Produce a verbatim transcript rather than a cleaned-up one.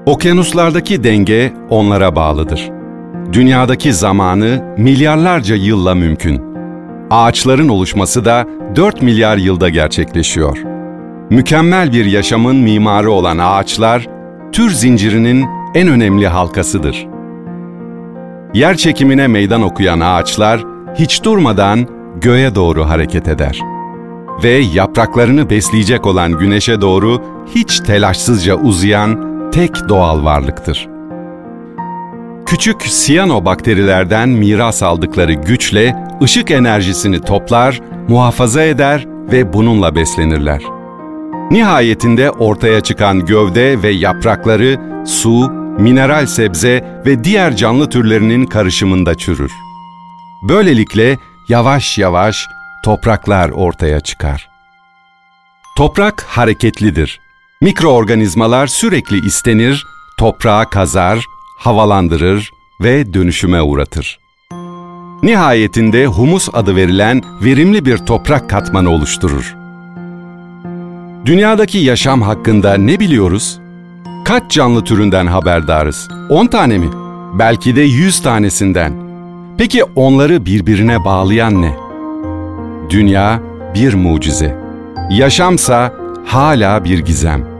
Okyanuslardaki denge onlara bağlıdır. Dünyadaki zamanı milyarlarca yılla mümkün. Ağaçların oluşması da dört milyar yılda gerçekleşiyor. Mükemmel bir yaşamın mimarı olan ağaçlar, tür zincirinin en önemli halkasıdır. Yer çekimine meydan okuyan ağaçlar, hiç durmadan göğe doğru hareket eder. Ve yapraklarını besleyecek olan güneşe doğru hiç telaşsızca uzayan tek doğal varlıktır. Küçük siyanobakterilerden miras aldıkları güçle ışık enerjisini toplar, muhafaza eder ve bununla beslenirler. Nihayetinde ortaya çıkan gövde ve yaprakları su, mineral sebze ve diğer canlı türlerinin karışımında çürür. Böylelikle yavaş yavaş topraklar ortaya çıkar. Toprak hareketlidir. Mikroorganizmalar sürekli istenir, toprağı kazar, havalandırır ve dönüşüme uğratır. Nihayetinde humus adı verilen verimli bir toprak katmanı oluşturur. Dünyadaki yaşam hakkında ne biliyoruz? Kaç canlı türünden haberdarız? on tane mi? Belki de yüz tanesinden. Peki onları birbirine bağlayan ne? Dünya bir mucize. Yaşamsa hala bir gizem.